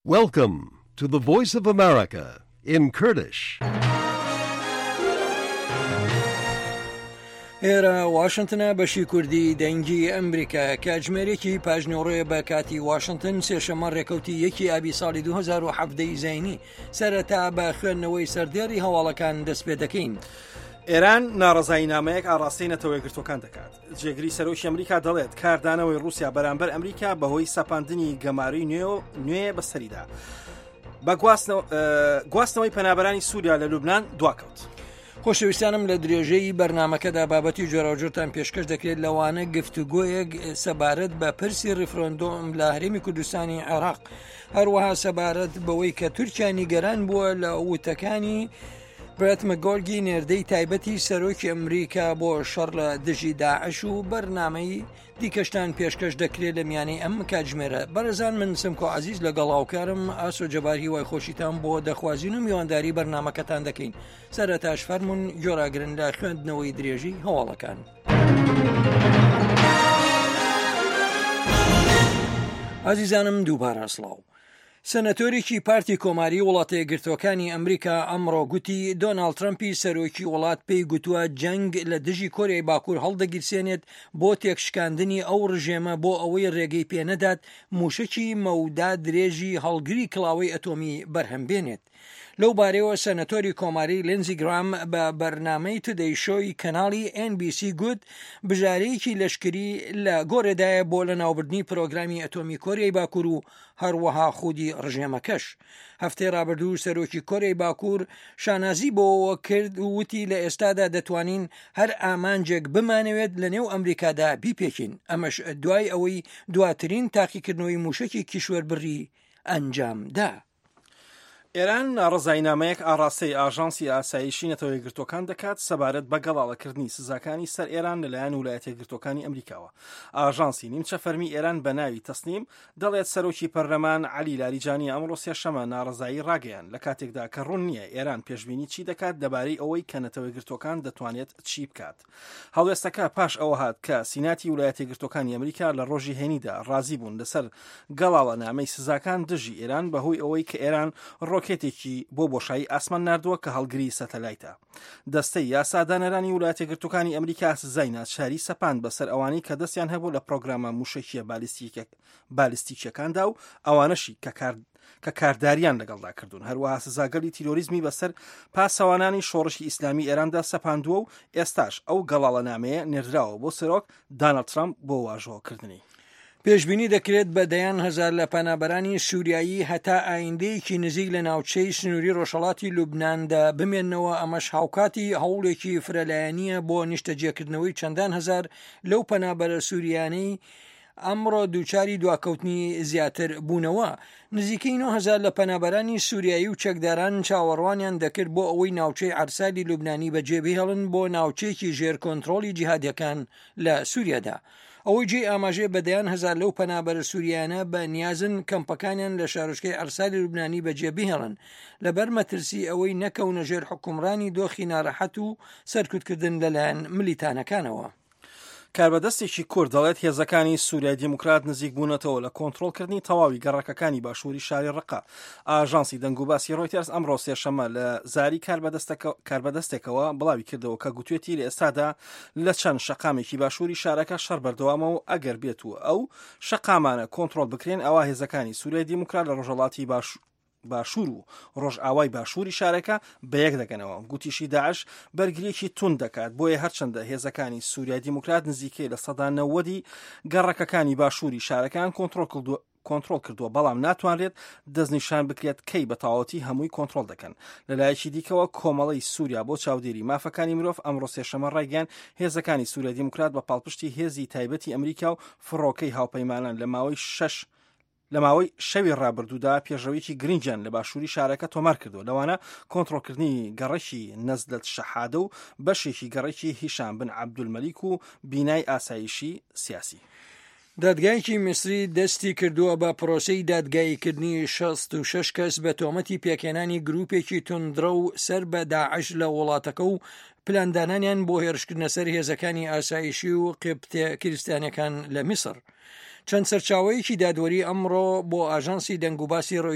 Welcome to the Voice of America in Kurdish. ئێرە واشنتنە بەشی کوردی دەنگی ئەمریکا کاتژمێرێکی پاژنۆڕۆیە بە کاتی واشنتن سێشەمە ڕێکەوتی یەکی ئابی ساڵی 2017 زینی سەرەتا بە خوێندنەوەی سەردێڕی هەواڵەکان دەست پێ دەکەین. ئێران ناڕەزایی نامەیەک ئاڕاستەی نەتەوەی گرتوەکان دەکات. جێگری سەرۆکی ئەمریکا دەڵێت کاردانەوەی رووسیا بەرامبەر ئەمریکا بەهۆی سەپاندنی گەماروی نوێ بەسەریدا بە گواستنەوەی پەنابەرانی سووریا لە لوبنان دواکەوت. خۆشەویستانم لە درێژەی بەرنامەکەدا بابەتی جۆراوجۆرتان پێشکەش دەکرێت لەوانە گفتوگۆیەک سەبارەت بە پرسی ڕیفرەندۆم لە هەرێمی کوردستانی عێراق، هەروەها سەبارەت بەوەی کە تورکیا نیگەران بووە لە وتەکانی برێت مەگۆڵگی نێردەی تایبەتی سەرۆکی ئەمریکا بۆ شەڕ لە دژی داعش و بەرنامەی دیکەشتان پێشکەش دەکرێت لە میانەی ئەم کاتژمێرە. بەرەزان من سمکۆ عەزیز لەگەڵ هاوکارم ئاسۆ جەباری وای خۆشیتان بۆ دەخوازین و میوانداری بەرنامەکەتان دەکەین. سەرەتاش فەرمون گۆراگرن لە خوێندنەوەی درێژی هەواڵەکان. عەزیزانم دووبارە سڵاو. سەنەتۆرێکی پارتی کۆماری وڵاتە یەکگرتووەکانی ئەمریکا ئەمڕۆ گوتی دۆناڵد ترەمپی سەرۆکی وڵات پێی گوتووە جەنگ لە دژی کۆریای باکوور هەڵدەگیرسێنێت بۆ تێکشکاندنی ئەو ڕژێمە بۆ ئەوەی ڕێگەی پێنەدات موشکی مەودا درێژی هەڵگری کڵاوەی ئەتۆمی بەرهەم بێنێت. لەو بارەوە سەنەتۆری کۆماری لێنزی گرام بە بەرنامەی تودەی شۆی کەناڵی NBC گوت بژارەیەکی لەشکری لە گۆڕێدایە بۆ لە ناوبردنی پرۆگرامی ئەتۆمی کۆریای باکوور و هەروەها خودی ڕژێمەکەش. هەفتەی ڕابردوو سەرۆکی کۆریای باکوور شانازی بۆەوە کرد و وتی لە ئێستادا دەتوانین هەر ئامانجێک بمانەوێت لە نێو ئەمریکادا بیپێکین، ئەمەش دوای ئەوەی دواترین تاقیکردنەوەی موشکی کیشوەربڕی ئەنجامدا. ئێران ناڕەزایی نامەیەک ئاڕاستەی ئاژانسی ئاسایشی نەتەوەی گرتوەکان دەکات سەبارەت بە گەڵاڵەکردنی سزاکانی سەر ئێران لەلایەن ویلایەتە یەکگرتووەکانی ئەمریکاوە. ئاژانسی نیمچە فەرمی ئێران بە ناوی تەسنیم دەڵێت سەرۆکی پەرلەمان عەلی لاریجانی ئەمڕۆ سێشەمە ناڕەزایی ڕاگەیان لە کاتێکدا کە ڕوون نییە ئێران پێشبینی چی دەکات دەبارەی ئەوەی کە نەتەوەی گرتوەکان دەتوانێت چی بکات. هەڵوێستەکە پاش ئەوە هات کە سیناتی ویلایەتە یەکگرتووەکانی ئەمریکا لە ڕۆژی هێنیدا ڕازی بوون لەسەر گەڵاڵە نامەی سزاکان دژی ئێران بەهۆی ئەوەی کە ئێران ڕۆکێتێکی بۆ بۆشایی ئاسمان نردووە کە هەڵگری سەتەلایتە. دەستەی یاسادانەرانی ویلایەتە یەکگرتووەکانی ئەمریکا سزای ناچاری سەپاند بەسەر ئەوانەی کە دەستیان هەبوو لە پرۆگرامە موشەکیە بالیستیکیەکاندا و ئەوانەشی کە کارداریان لەگەڵدا کردوون. هەروەها سزاگەڵی تیرۆریزمی بەسەر پاسەوانانی شۆڕشی ئیسلامی ئێراندا سەپاندووە و ئێستاش ئەو گەڵاڵە نامەیە نێردراوە بۆ سەرۆک دۆناڵد ترەمپ بۆ واژۆکردنی. پێشبینی دەکرێت بە دەیان هەزار لە پەنابەرانی سووریایی هەتا ئایندەیەکی نزیک لە ناوچەی سنووری ڕۆژهەڵاتی لوبناندا بمێننەوە. ئەمەش هاوکاتی هەوڵێکی فرەلایەنیە بۆ نیشتەجێکردنەوەی چەندان هەزار لەو پەنابەرە سووریانەی ئەمڕۆ دووچاری دواکەوتنی زیاتر بوونەوە. نزیکەی 9,000 لە پەنابەرانی سووریایی و چەکداران چاوەڕوانیان دەکرد بۆ ئەوەی ناوچەی عەرسالی لوبنانی بەجێبهێڵن بۆ ناوچەیەکی ژێر کۆنتڕۆڵی جیهادیەکان لە سووریادا. ئەوەی جێ ئاماژێ بە دەیان هەزار لەو پەنابەرە سووریانە بە نیازن کەمپەکانیان لە شارۆچکەی عەرسالی لوبنانی بەجێبهێڵن لەبەر مەترسی ئەوەی نەکەونە ژێر حکومڕانی دۆخی ناڕەحەت و سەرکوتکردن لەلایەن ملیتانەکانەوە. کاربەدەستێکی کورد دەڵێت هێزەکانی سووریای دیموکرات نزیک بوونەتەوە لە کۆنتڕۆڵکردنی تەواوی گەڕەکەکانی باشووری شاری ڕقا. ئاژانسی دەنگ و باسی ڕۆیتەرز ئەمڕۆ سێشەمە لە زاری کاربەدەستێکەوە بڵاوی کردەوە کە گوتوێتی لە ئێستادا لە چەند شەقامێکی باشووری شارەکە شەڕ بەردەوامە و ئەگەر بێتوە ئەو شەقامانە کۆنتڕۆڵ بکرێن ئەوە هێزەکانی سووریای دیموکرات لە ڕۆژهەڵاتی باشوور و ڕۆژ ئاوای باشووری شارەکە بەیەک دەگەنەوە. گوتیشی داعش بەرگریەکی تون دەکات بۆیە هەرچەندە هێزەکانی سووریای دیموکرات نزیکەی لە سەدا 90 گەڕەکەکانی باشووری شارەکان کۆنتڕۆڵ کردووە، بەڵام ناتوانرێت دەستنیشان بکرێت کەی بە تەواوەتی هەمووی کۆنتڕۆڵ دەکەن. لەلایەکی دیکەوە کۆمەڵی سووریا بۆ چاودێری مافەکانی مرۆڤ ئەمڕۆ سێشەمە ڕایگەیاند هێزەکانی سووریای دیموکرات بە پاڵپشتی هێزی تایبەتی ئەمریکا و فڕۆکەی هاوپەیمانان لە ماوەی شەوی ڕابردوودا پێشەوەیەکی گرنگیان لە باشووری شارەکە تۆمار کردو، لەوانە کۆنتڕۆڵکردنی گەڕەکی نەزلەت شەحادە و بەشێکی گەڕێکی هیشام بن عەبدولمەلیک و بینای ئاسایشی سیاسی. دادگایکی میسری دەستی کردووە بە پرۆسەی دادگاییکردنی 66 کەس بە تۆمەتی پێکێنانی گروپێکی توندرە و سەر بە داعش لە وڵاتەکە و پلاندانانیان بۆ هێرشکردنە سەر هێزەکانی ئاسایشی و قبتە کریستیانەکان لە میسر. چەند سەرچاوەیەکی دادوەری ئەمڕۆ بۆ ئاژانسی دەنگ و باسی